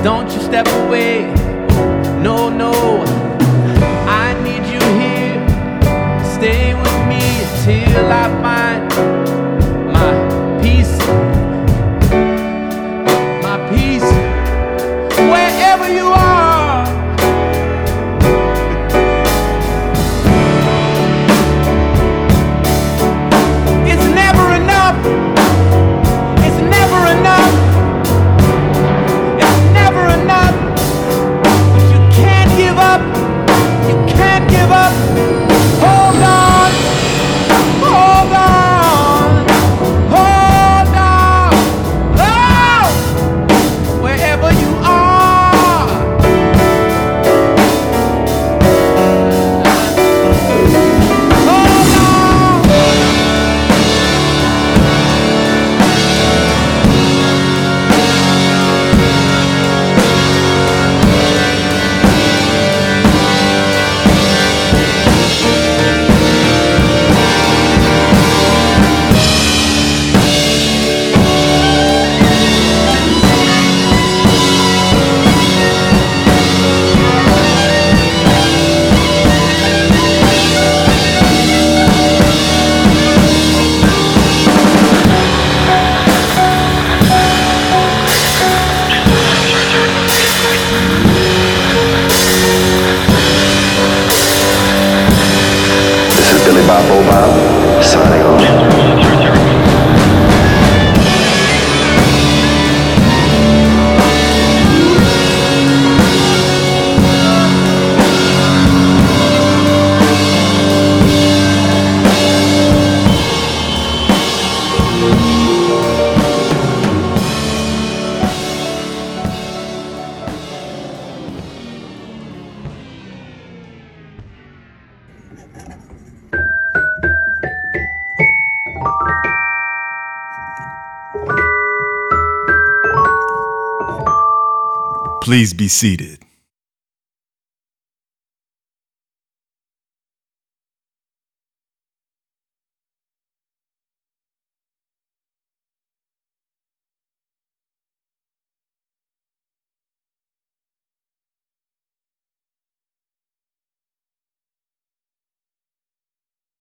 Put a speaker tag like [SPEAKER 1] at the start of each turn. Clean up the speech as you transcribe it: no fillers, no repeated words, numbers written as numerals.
[SPEAKER 1] Don't you step away. No, no, I need you here. Stay with me till I find my peace. My peace. Wherever you are. It's never enough. It's never enough. It's never enough. But you can't give up. You can't give up. Hold on. Hold on. Hold on. Oh! Wherever you are. Hold on.
[SPEAKER 2] This is Billy Bob Bob, signing off.
[SPEAKER 3] Please be seated.